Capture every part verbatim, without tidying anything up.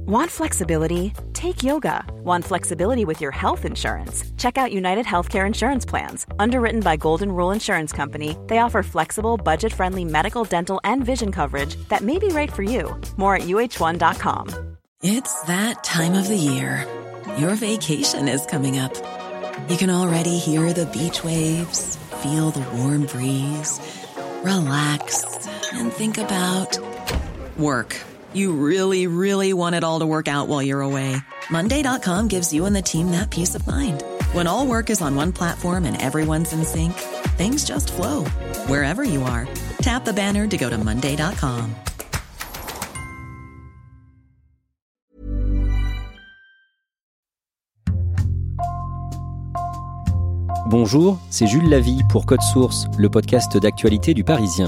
Want flexibility? Take yoga. Want flexibility with your health insurance? Check out United Healthcare Insurance Plans. Underwritten by Golden Rule Insurance Company, they offer flexible, budget-friendly medical, dental, and vision coverage that may be right for you. More at U H one dot com. It's that time of the year. Your vacation is coming up. You can already hear the beach waves, feel the warm breeze, relax, and think about work. You really, really want it all to work out while you're away. Monday dot com gives you and the team that peace of mind. When all work is on one platform and everyone's in sync, things just flow. Wherever you are, tap the banner to go to Monday dot com. Bonjour, c'est Jules Lavie pour Code Source, le podcast d'actualité du Parisien.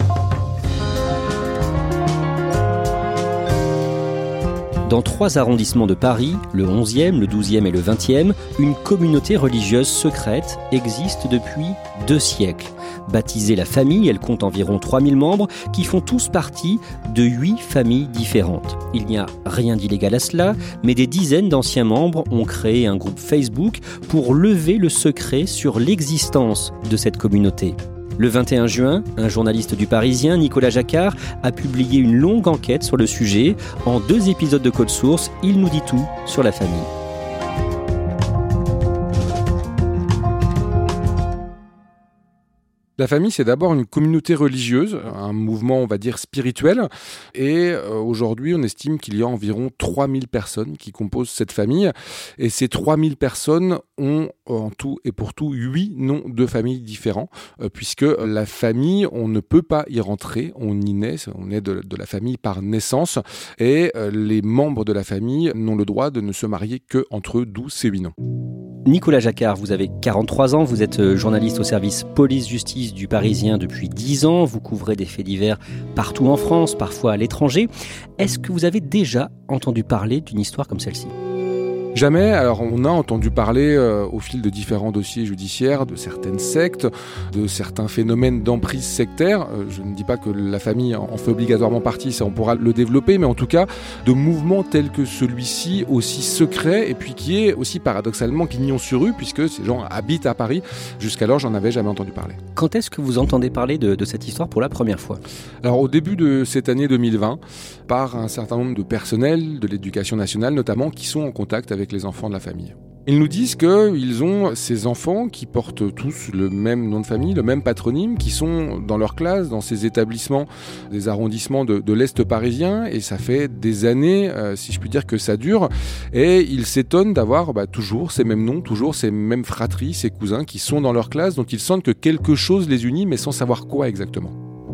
Dans trois arrondissements de Paris, le onzième, le douzième et le vingtième, une communauté religieuse secrète existe depuis deux siècles. Baptisée La Famille, elle compte environ trois mille membres qui font tous partie de huit familles différentes. Il n'y a rien d'illégal à cela, mais des dizaines d'anciens membres ont créé un groupe Facebook pour lever le secret sur l'existence de cette communauté. Le vingt et un juin, un journaliste du Parisien, Nicolas Jacquard, a publié une longue enquête sur le sujet. En deux épisodes de Code Source, il nous dit tout sur la famille. La famille, c'est d'abord une communauté religieuse, un mouvement, on va dire, spirituel. Et euh, aujourd'hui, on estime qu'il y a environ trois mille personnes qui composent cette famille. Et ces trois mille personnes ont en tout et pour tout huit noms de familles différents. Euh, puisque la famille, on ne peut pas y rentrer, on y naît, on est de, de la famille par naissance. Et euh, les membres de la famille n'ont le droit de ne se marier qu'entre eux, d'où ces huit noms. Nicolas Jacquard, vous avez quarante-trois ans, vous êtes journaliste au service police-justice du Parisien depuis dix ans, vous couvrez des faits divers partout en France, parfois à l'étranger. Est-ce que vous avez déjà entendu parler d'une histoire comme celle-ci ? Jamais. Alors, on a entendu parler euh, au fil de différents dossiers judiciaires de certaines sectes, de certains phénomènes d'emprise sectaire. Euh, je ne dis pas que la famille en fait obligatoirement partie, ça on pourra le développer, mais en tout cas, de mouvements tels que celui-ci, aussi secret, et puis qui est aussi paradoxalement pignon sur rue, puisque ces gens habitent à Paris. Jusqu'alors, j'en avais jamais entendu parler. Quand est-ce que vous entendez parler de, de cette histoire pour la première fois ? Alors, au début de cette année deux mille vingt, par un certain nombre de personnels de l'éducation nationale, notamment, qui sont en contact avec les enfants de la famille. Ils nous disent qu'ils ont ces enfants qui portent tous le même nom de famille, le même patronyme, qui sont dans leur classe, dans ces établissements des arrondissements de, de l'Est parisien, et ça fait des années, euh, si je puis dire, que ça dure, et ils s'étonnent d'avoir bah, toujours ces mêmes noms, toujours ces mêmes fratries, ces cousins qui sont dans leur classe, donc ils sentent que quelque chose les unit, mais sans savoir quoi exactement.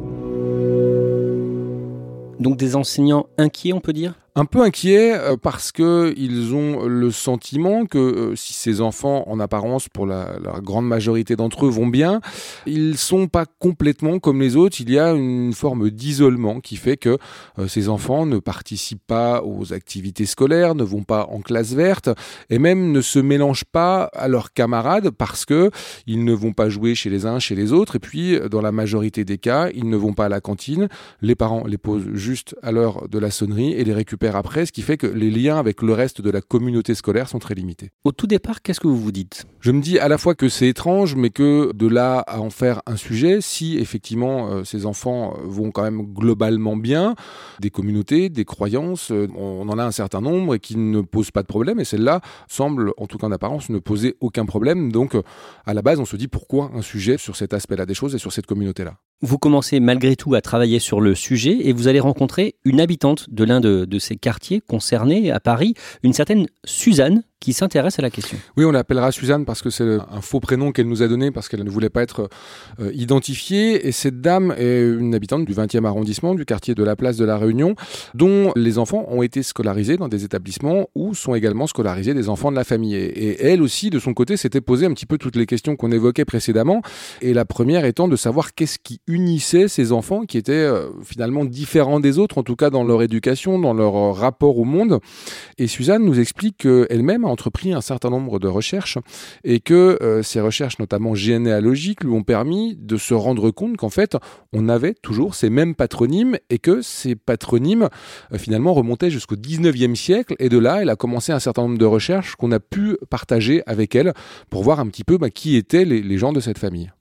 Donc des enseignants inquiets, on peut dire ? Un peu inquiets euh, parce qu'ils ont le sentiment que euh, si ces enfants, en apparence, pour la, la grande majorité d'entre eux, vont bien, ils ne sont pas complètement comme les autres. Il y a une forme d'isolement qui fait que euh, ces enfants ne participent pas aux activités scolaires, ne vont pas en classe verte et même ne se mélangent pas à leurs camarades parce qu'ils ne vont pas jouer chez les uns, chez les autres. Et puis, dans la majorité des cas, ils ne vont pas à la cantine. Les parents les posent juste à l'heure de la sonnerie et les récupèrent après, ce qui fait que les liens avec le reste de la communauté scolaire sont très limités. Au tout départ, qu'est-ce que vous vous dites ? Je me dis à la fois que c'est étrange, mais que de là à en faire un sujet, si effectivement euh, ces enfants vont quand même globalement bien, des communautés, des croyances, euh, on en a un certain nombre et qui ne posent pas de problème, et celle-là semble, en tout cas en apparence, ne poser aucun problème. Donc euh, à la base, on se dit pourquoi un sujet sur cet aspect-là des choses et sur cette communauté-là ? Vous commencez malgré tout à travailler sur le sujet et vous allez rencontrer une habitante de l'un de, de ces quartiers concernés à Paris, une certaine Suzanne, qui s'intéresse à la question. Oui, on l'appellera Suzanne parce que c'est un faux prénom qu'elle nous a donné parce qu'elle ne voulait pas être euh, identifiée. Et cette dame est une habitante du vingtième arrondissement, du quartier de la Place de la Réunion, dont les enfants ont été scolarisés dans des établissements où sont également scolarisés des enfants de la famille. Et, et elle aussi, de son côté, s'était posé un petit peu toutes les questions qu'on évoquait précédemment. Et la première étant de savoir qu'est-ce qui unissait ces enfants qui étaient euh, finalement différents des autres, en tout cas dans leur éducation, dans leur euh, rapport au monde. Et Suzanne nous explique qu'elle-même, a entrepris un certain nombre de recherches et que euh, ces recherches, notamment généalogiques, lui ont permis de se rendre compte qu'en fait, on avait toujours ces mêmes patronymes et que ces patronymes, euh, finalement, remontaient jusqu'au dix-neuvième siècle. Et de là, elle a commencé un certain nombre de recherches qu'on a pu partager avec elle pour voir un petit peu bah, qui étaient les, les gens de cette famille.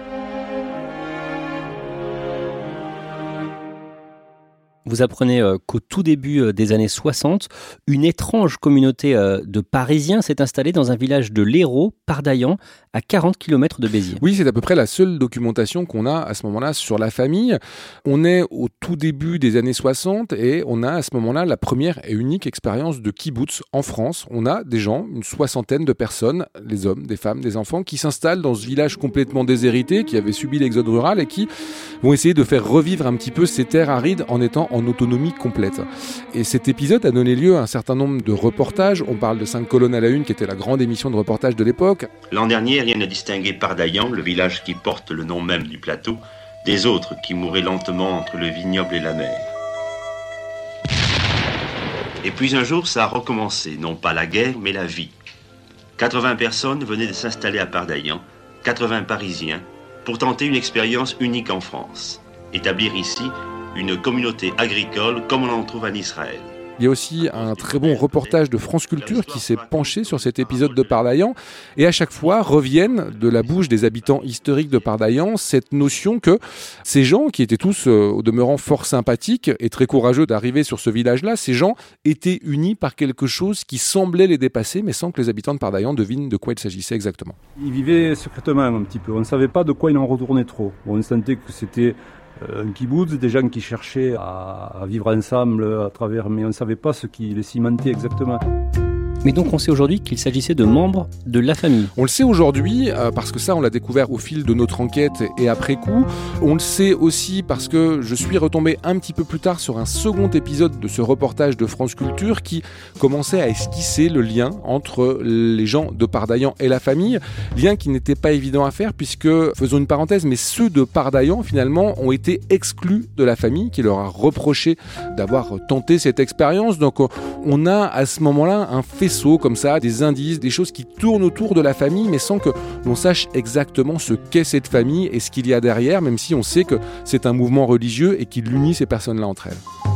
Vous apprenez euh, qu'au tout début euh, des années soixante, une étrange communauté euh, de Parisiens s'est installée dans un village de l'Hérault, Pardaillan, à quarante kilomètres de Béziers. Oui, c'est à peu près la seule documentation qu'on a à ce moment-là sur la famille. On est au tout début des années soixante et on a à ce moment-là la première et unique expérience de kibbutz en France. On a des gens, une soixantaine de personnes, des hommes, des femmes, des enfants, qui s'installent dans ce village complètement déshérité, qui avait subi l'exode rural et qui vont essayer de faire revivre un petit peu ces terres arides en étant en autonomie complète. Et cet épisode a donné lieu à un certain nombre de reportages. On parle de cinq colonnes à la une, qui était la grande émission de reportage de l'époque. L'an dernier, rien ne distinguait Pardaillan, le village qui porte le nom même du plateau, des autres qui mouraient lentement entre le vignoble et la mer. Et puis un jour, ça a recommencé, non pas la guerre, mais la vie. quatre-vingts personnes venaient de s'installer à Pardaillan, quatre-vingts Parisiens, pour tenter une expérience unique en France. Établir ici une communauté agricole comme on en trouve en Israël. Il y a aussi un très bon reportage de France Culture qui s'est penché sur cet épisode de Pardaillan et à chaque fois reviennent de la bouche des habitants historiques de Pardaillan cette notion que ces gens, qui étaient tous euh, au demeurant fort sympathiques et très courageux d'arriver sur ce village-là, ces gens étaient unis par quelque chose qui semblait les dépasser mais sans que les habitants de Pardaillan devinent de quoi il s'agissait exactement. Ils vivaient secrètement un petit peu, on ne savait pas de quoi il en retournait trop. On sentait que c'était un kibbutz, des gens qui cherchaient à, à vivre ensemble à travers, mais on ne savait pas ce qui les cimentait exactement. Mais donc on sait aujourd'hui qu'il s'agissait de membres de la famille. On le sait aujourd'hui euh, parce que ça on l'a découvert au fil de notre enquête et après coup. On le sait aussi parce que je suis retombé un petit peu plus tard sur un second épisode de ce reportage de France Culture qui commençait à esquisser le lien entre les gens de Pardaillan et la famille. Lien qui n'était pas évident à faire puisque, faisons une parenthèse, mais ceux de Pardaillan finalement ont été exclus de la famille qui leur a reproché d'avoir tenté cette expérience. Donc on a à ce moment-là un fait comme ça, des indices, des choses qui tournent autour de la famille, mais sans que l'on sache exactement ce qu'est cette famille et ce qu'il y a derrière, même si on sait que c'est un mouvement religieux et qu'il unit ces personnes-là entre elles.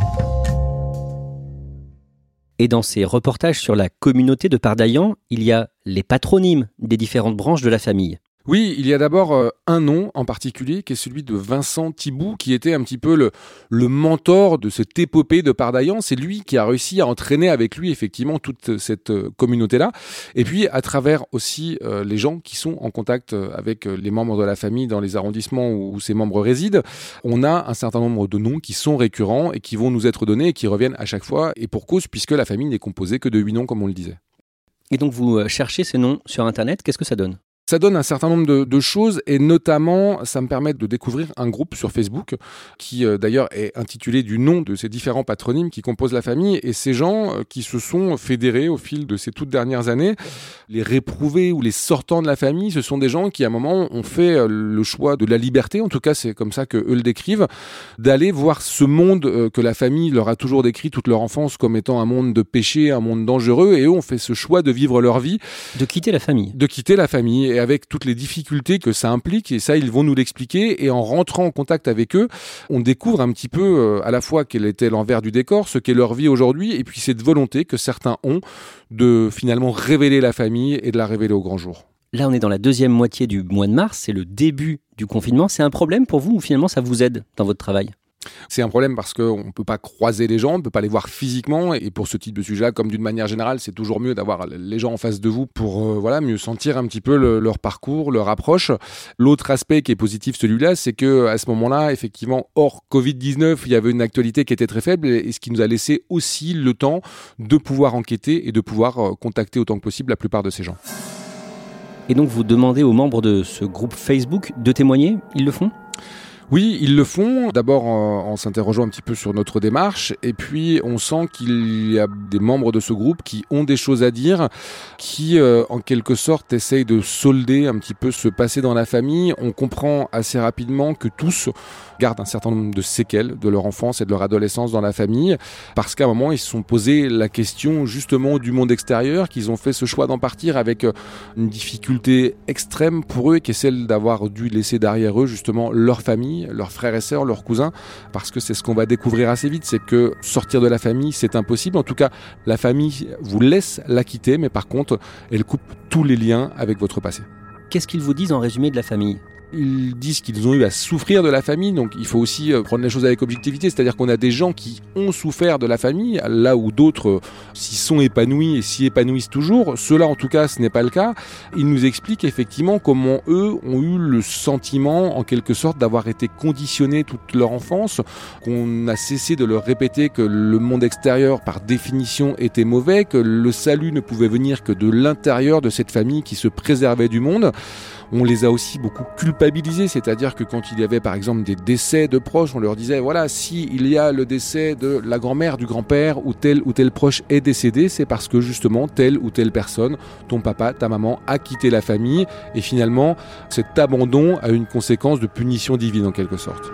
Et dans ces reportages sur la communauté de Pardaillan, il y a les patronymes des différentes branches de la famille. Oui, il y a d'abord euh, un nom en particulier qui est celui de Vincent Thibout, qui était un petit peu le, le mentor de cette épopée de Pardaillan. C'est lui qui a réussi à entraîner avec lui effectivement toute cette euh, communauté-là. Et puis à travers aussi euh, les gens qui sont en contact avec euh, les membres de la famille dans les arrondissements où, où ces membres résident, on a un certain nombre de noms qui sont récurrents et qui vont nous être donnés et qui reviennent à chaque fois, et pour cause puisque la famille n'est composée que de huit noms comme on le disait. Et donc vous cherchez ces noms sur Internet, qu'est-ce que ça donne ? Ça donne un certain nombre de, de choses et notamment ça me permet de découvrir un groupe sur Facebook qui euh, d'ailleurs est intitulé du nom de ces différents patronymes qui composent la famille, et ces gens euh, qui se sont fédérés au fil de ces toutes dernières années, les réprouvés ou les sortants de la famille, ce sont des gens qui à un moment ont fait euh, le choix de la liberté, en tout cas c'est comme ça que eux le décrivent, d'aller voir ce monde euh, que la famille leur a toujours décrit toute leur enfance comme étant un monde de péché, un monde dangereux, et eux ont fait ce choix de vivre leur vie, de quitter la famille, de quitter la famille. Et avec toutes les difficultés que ça implique, et ça ils vont nous l'expliquer, et en rentrant en contact avec eux, on découvre un petit peu euh, à la fois quel était l'envers du décor, ce qu'est leur vie aujourd'hui, et puis cette volonté que certains ont de finalement révéler la famille et de la révéler au grand jour. Là on est dans la deuxième moitié du mois de mars, c'est le début du confinement. C'est un problème pour vous ou finalement ça vous aide dans votre travail ? C'est un problème parce qu'on ne peut pas croiser les gens, on ne peut pas les voir physiquement, et pour ce type de sujet-là, comme d'une manière générale, c'est toujours mieux d'avoir les gens en face de vous pour euh, voilà, mieux sentir un petit peu le, leur parcours, leur approche. L'autre aspect qui est positif, celui-là, c'est qu'à ce moment-là, effectivement, hors covid dix-neuf, il y avait une actualité qui était très faible, et ce qui nous a laissé aussi le temps de pouvoir enquêter et de pouvoir euh, contacter autant que possible la plupart de ces gens. Et donc vous demandez aux membres de ce groupe Facebook de témoigner, ils le font ? Oui, ils le font. D'abord en, en s'interrogeant un petit peu sur notre démarche, et puis on sent qu'il y a des membres de ce groupe qui ont des choses à dire, qui euh, en quelque sorte essayent de solder un petit peu ce passé dans la famille. On comprend assez rapidement que tous gardent un certain nombre de séquelles de leur enfance et de leur adolescence dans la famille, parce qu'à un moment ils se sont posé la question justement du monde extérieur, qu'ils ont fait ce choix d'en partir avec une difficulté extrême pour eux, qui est celle d'avoir dû laisser derrière eux justement leur famille, leurs frères et sœurs, leurs cousins, parce que c'est ce qu'on va découvrir assez vite, c'est que sortir de la famille c'est impossible. En tout cas, la famille vous laisse la quitter, mais par contre elle coupe tous les liens avec votre passé. Qu'est-ce qu'ils vous disent en résumé de la famille ? Ils disent qu'ils ont eu à souffrir de la famille, donc il faut aussi prendre les choses avec objectivité, c'est-à-dire qu'on a des gens qui ont souffert de la famille, là où d'autres s'y sont épanouis et s'y épanouissent toujours. Ceux-là, en tout cas, ce n'est pas le cas. Ils nous expliquent effectivement comment eux ont eu le sentiment, en quelque sorte, d'avoir été conditionnés toute leur enfance, qu'on a cessé de leur répéter que le monde extérieur, par définition, était mauvais, que le salut ne pouvait venir que de l'intérieur de cette famille qui se préservait du monde. On les a aussi beaucoup culpabilisés, c'est-à-dire que quand il y avait par exemple des décès de proches, on leur disait voilà, si il y a le décès de la grand-mère, du grand-père ou tel ou tel proche est décédé, c'est parce que justement telle ou telle personne, ton papa, ta maman, a quitté la famille, et finalement cet abandon a une conséquence de punition divine en quelque sorte.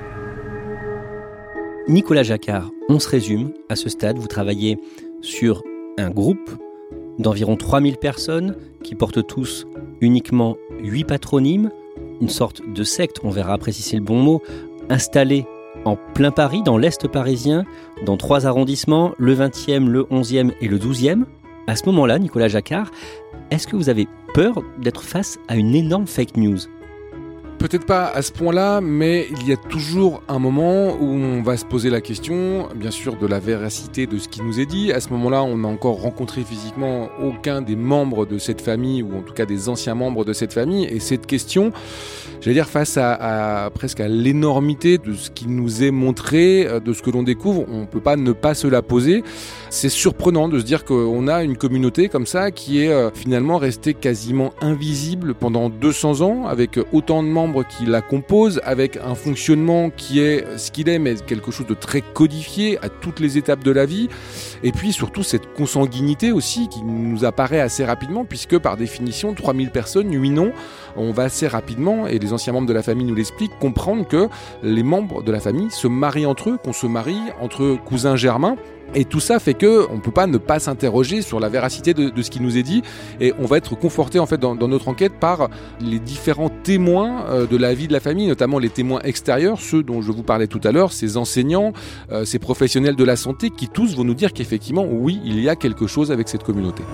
Nicolas Jacquard, on se résume, à ce stade, vous travaillez sur un groupe d'environ trois mille personnes qui portent tous uniquement huit patronymes, une sorte de secte, on verra après si c'est le bon mot, installée en plein Paris, dans l'Est parisien, dans trois arrondissements, le vingtième, le onzième et le douzième. À ce moment-là, Nicolas Jacquard, est-ce que vous avez peur d'être face à une énorme fake news ? Peut-être pas à ce point-là, mais il y a toujours un moment où on va se poser la question, bien sûr, de la véracité de ce qui nous est dit. À ce moment-là, on n'a encore rencontré physiquement aucun des membres de cette famille, ou en tout cas des anciens membres de cette famille. Et cette question, j'allais dire, face à, à presque à l'énormité de ce qui nous est montré, de ce que l'on découvre, on ne peut pas ne pas se la poser. C'est surprenant de se dire qu'on a une communauté comme ça qui est euh, finalement restée quasiment invisible pendant deux cents ans, avec autant de membres qui la composent, avec un fonctionnement qui est ce qu'il est, mais quelque chose de très codifié à toutes les étapes de la vie, et puis surtout cette consanguinité aussi qui nous apparaît assez rapidement, puisque par définition trois mille personnes, huit noms, on va assez rapidement, et les anciens membres de la famille nous l'expliquent, comprendre que les membres de la famille se marient entre eux, qu'on se marie entre cousins germains. Et tout ça fait que on peut pas ne pas s'interroger sur la véracité de, de ce qui nous est dit, et on va être conforté en fait dans, dans notre enquête par les différents témoins euh, de la vie de la famille, notamment les témoins extérieurs, ceux dont je vous parlais tout à l'heure, ces enseignants, euh, ces professionnels de la santé, qui tous vont nous dire qu'effectivement oui, il y a quelque chose avec cette communauté.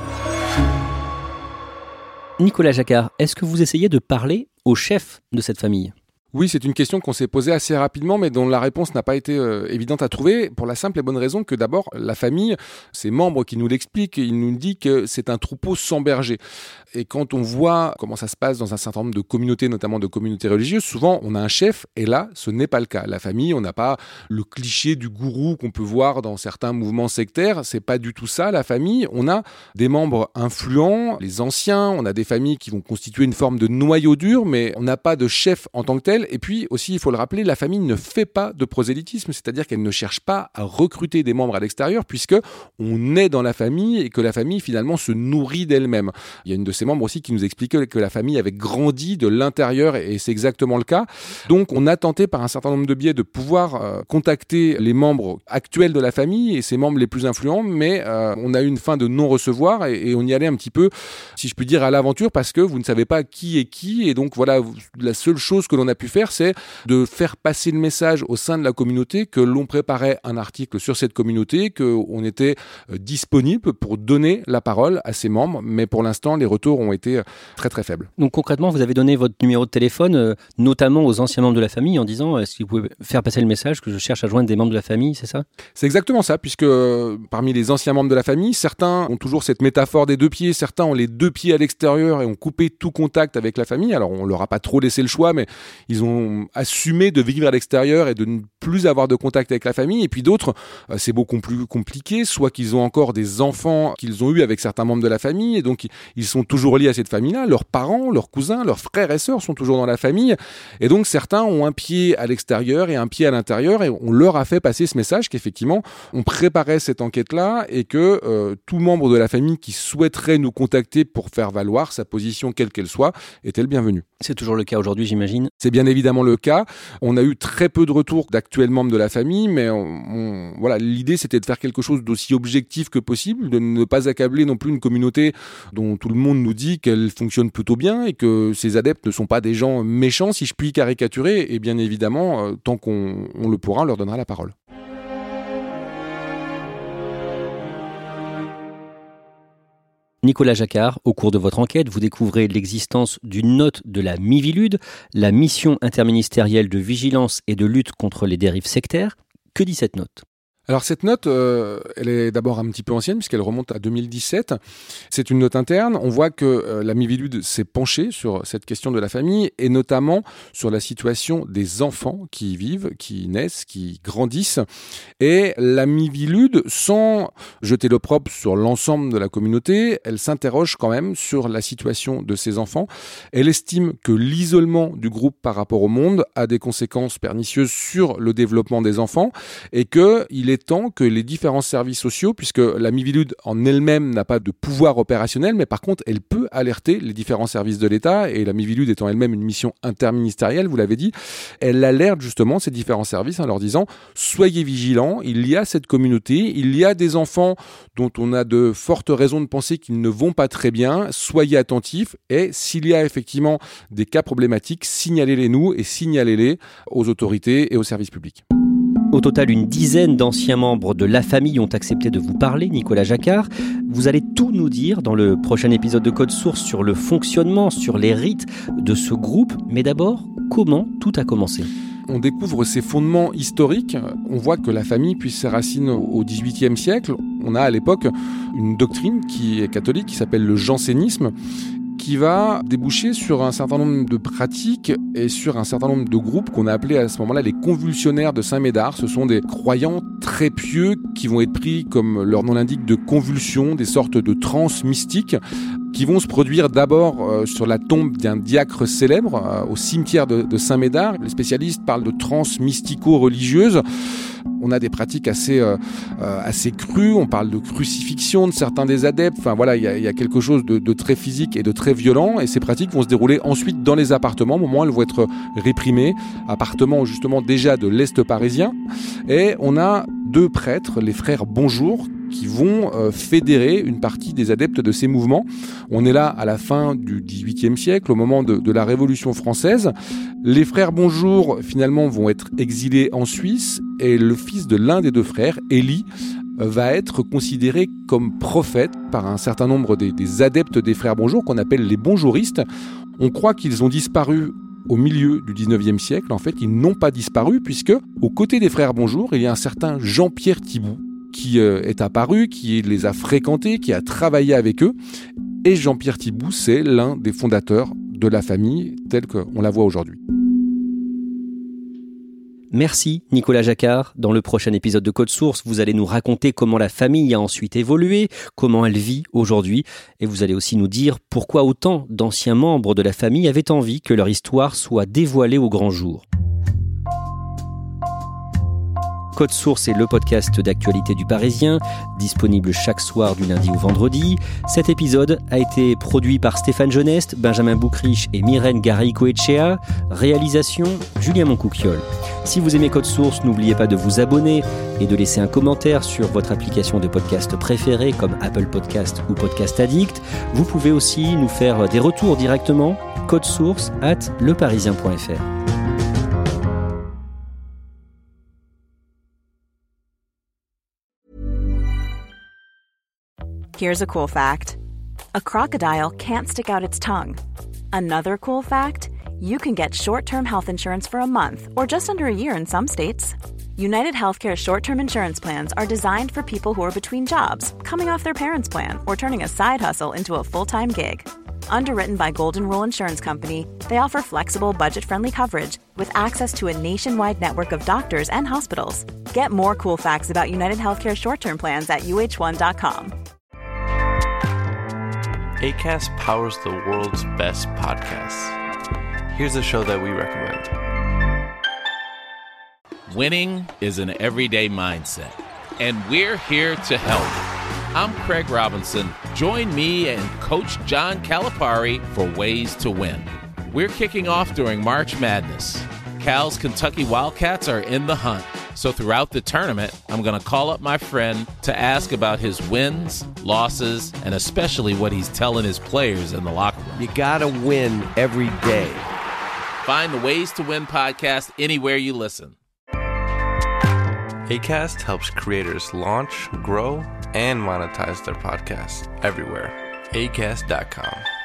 Nicolas Jacquard, est-ce que vous essayez de parler au chef de cette famille ? Oui, c'est une question qu'on s'est posée assez rapidement, mais dont la réponse n'a pas été euh, évidente à trouver, pour la simple et bonne raison que d'abord, la famille, ses membres qui nous l'expliquent, ils nous disent que c'est un troupeau sans berger. Et quand on voit comment ça se passe dans un certain nombre de communautés, notamment de communautés religieuses, souvent on a un chef, et là, ce n'est pas le cas. La famille, on n'a pas le cliché du gourou qu'on peut voir dans certains mouvements sectaires, c'est pas du tout ça, la famille. On a des membres influents, les anciens, on a des familles qui vont constituer une forme de noyau dur, mais on n'a pas de chef en tant que tel. Et puis aussi, il faut le rappeler, la famille ne fait pas de prosélytisme, c'est-à-dire qu'elle ne cherche pas à recruter des membres à l'extérieur, puisque on est dans la famille et que la famille finalement se nourrit d'elle-même. Il y a une de ses membres aussi qui nous expliquait que la famille avait grandi de l'intérieur, et c'est exactement le cas. Donc on a tenté par un certain nombre de biais de pouvoir euh, contacter les membres actuels de la famille et ses membres les plus influents, mais euh, on a eu une fin de non-recevoir, et, et on y allait un petit peu, si je puis dire, à l'aventure, parce que vous ne savez pas qui est qui, et donc voilà, la seule chose que l'on a pu faire, c'est de faire passer le message au sein de la communauté que l'on préparait un article sur cette communauté, qu'on était disponible pour donner la parole à ses membres, mais pour l'instant, les retours ont été très très faibles. Donc concrètement, vous avez donné votre numéro de téléphone, euh, notamment aux anciens membres de la famille, en disant est-ce que vous pouvez faire passer le message que je cherche à joindre des membres de la famille, c'est ça ? C'est exactement ça, puisque euh, parmi les anciens membres de la famille, certains ont toujours cette métaphore des deux pieds, certains ont les deux pieds à l'extérieur et ont coupé tout contact avec la famille. Alors on leur a pas trop laissé le choix, mais ils ils ont assumé de vivre à l'extérieur et de ne plus avoir de contact avec la famille. Et puis d'autres, euh, c'est beaucoup plus compliqué, soit qu'ils ont encore des enfants qu'ils ont eus avec certains membres de la famille, et donc ils sont toujours liés à cette famille-là. Leurs parents, leurs cousins, leurs frères et sœurs sont toujours dans la famille. Et donc certains ont un pied à l'extérieur et un pied à l'intérieur, et on leur a fait passer ce message qu'effectivement, on préparait cette enquête-là et que euh, tout membre de la famille qui souhaiterait nous contacter pour faire valoir sa position, quelle qu'elle soit, était le bienvenu. C'est toujours le cas aujourd'hui, j'imagine. C'est bien évidemment le cas. On a eu très peu de retours d'actuels membres de la famille, mais on, on, voilà, l'idée c'était de faire quelque chose d'aussi objectif que possible, de ne pas accabler non plus une communauté dont tout le monde nous dit qu'elle fonctionne plutôt bien et que ses adeptes ne sont pas des gens méchants, si je puis caricaturer. Et bien évidemment, euh, tant qu'on on le pourra, on leur donnera la parole. Nicolas Jacquard, au cours de votre enquête, vous découvrez l'existence d'une note de la Miviludes, la mission interministérielle de vigilance et de lutte contre les dérives sectaires. Que dit cette note ? Alors cette note, euh, elle est d'abord un petit peu ancienne puisqu'elle remonte à deux mille dix-sept. C'est une note interne. On voit que euh, la Miviludes s'est penchée sur cette question de la famille et notamment sur la situation des enfants qui y vivent, qui naissent, qui grandissent. Et la Miviludes, sans jeter l'opprobre sur l'ensemble de la communauté, elle s'interroge quand même sur la situation de ces enfants. Elle estime que l'isolement du groupe par rapport au monde a des conséquences pernicieuses sur le développement des enfants et qu'il est temps que les différents services sociaux, puisque la Miviludes en elle-même n'a pas de pouvoir opérationnel, mais par contre, elle peut alerter les différents services de l'État, et la Miviludes étant elle-même une mission interministérielle, vous l'avez dit, elle alerte justement ces différents services en leur disant « Soyez vigilants, il y a cette communauté, il y a des enfants dont on a de fortes raisons de penser qu'ils ne vont pas très bien, soyez attentifs, et s'il y a effectivement des cas problématiques, signalez-les nous et signalez-les aux autorités et aux services publics. » Au total, une dizaine d'anciens membres de la famille ont accepté de vous parler, Nicolas Jacquard. Vous allez tout nous dire dans le prochain épisode de Code Source sur le fonctionnement, sur les rites de ce groupe. Mais d'abord, comment tout a commencé ? On découvre ses fondements historiques. On voit que la famille puise ses racines au dix-huitième siècle. On a à l'époque une doctrine qui est catholique, qui s'appelle le jansénisme, qui va déboucher sur un certain nombre de pratiques et sur un certain nombre de groupes qu'on a appelés à ce moment-là les convulsionnaires de Saint-Médard. Ce sont des croyants très pieux qui vont être pris, comme leur nom l'indique, de convulsions, des sortes de transes mystiques qui vont se produire d'abord euh, sur la tombe d'un diacre célèbre euh, au cimetière de, de Saint-Médard. Les spécialistes parlent de transes mystico-religieuses. On a des pratiques assez, euh, euh, assez crues, on parle de crucifixion de certains des adeptes, enfin voilà, il y a, y a quelque chose de, de très physique et de très violent, et ces pratiques vont se dérouler ensuite dans les appartements, au moment où elles vont être réprimées, appartements justement déjà de l'Est parisien, et on a deux prêtres, les frères Bonjour, qui vont euh, fédérer une partie des adeptes de ces mouvements. On est là à la fin du dix-huitième siècle, au moment de, de la Révolution française. Les frères Bonjour, finalement, vont être exilés en Suisse, et le fils de l'un des deux frères, Élie, va être considéré comme prophète par un certain nombre des, des adeptes des frères Bonjour, qu'on appelle les bonjouristes. On croit qu'ils ont disparu au milieu du dix-neuvième siècle. En fait, ils n'ont pas disparu, puisque, aux côtés des frères Bonjour, il y a un certain Jean-Pierre Thibout, qui euh, est apparu, qui les a fréquentés, qui a travaillé avec eux. Et Jean-Pierre Thibout, c'est l'un des fondateurs de la famille, telle qu'on la voit aujourd'hui. Merci Nicolas Jacquard. Dans le prochain épisode de Code Source, vous allez nous raconter comment la famille a ensuite évolué, comment elle vit aujourd'hui, et vous allez aussi nous dire pourquoi autant d'anciens membres de la famille avaient envie que leur histoire soit dévoilée au grand jour. Code Source est le podcast d'actualité du Parisien, disponible chaque soir du lundi au vendredi. Cet épisode a été produit par Stéphane Genest, Benjamin Boucriche et Myrène Garay-Coetchea. Réalisation, Julien Moncouquiol. Si vous aimez Code Source, n'oubliez pas de vous abonner et de laisser un commentaire sur votre application de podcast préférée comme Apple Podcast ou Podcast Addict. Vous pouvez aussi nous faire des retours directement, codesource arobase leparisien point f r. Here's a cool fact. A crocodile can't stick out its tongue. Another cool fact, you can get short-term health insurance for a month or just under a year in some states. United Healthcare short-term insurance plans are designed for people who are between jobs, coming off their parents' plan, or turning a side hustle into a full-time gig. Underwritten by Golden Rule Insurance Company, they offer flexible, budget-friendly coverage with access to a nationwide network of doctors and hospitals. Get more cool facts about United Healthcare short-term plans at U H one dot com. Acast powers the world's best podcasts. Here's a show that we recommend. Winning is an everyday mindset, and we're here to help. I'm Craig Robinson. Join me and Coach John Calipari for Ways to Win. We're kicking off during March Madness. Cal's Kentucky Wildcats are in the hunt. So throughout the tournament, I'm going to call up my friend to ask about his wins, losses, and especially what he's telling his players in the locker room. You got to win every day. Find the Ways to Win podcast anywhere you listen. Acast helps creators launch, grow, and monetize their podcasts everywhere. acast dot com.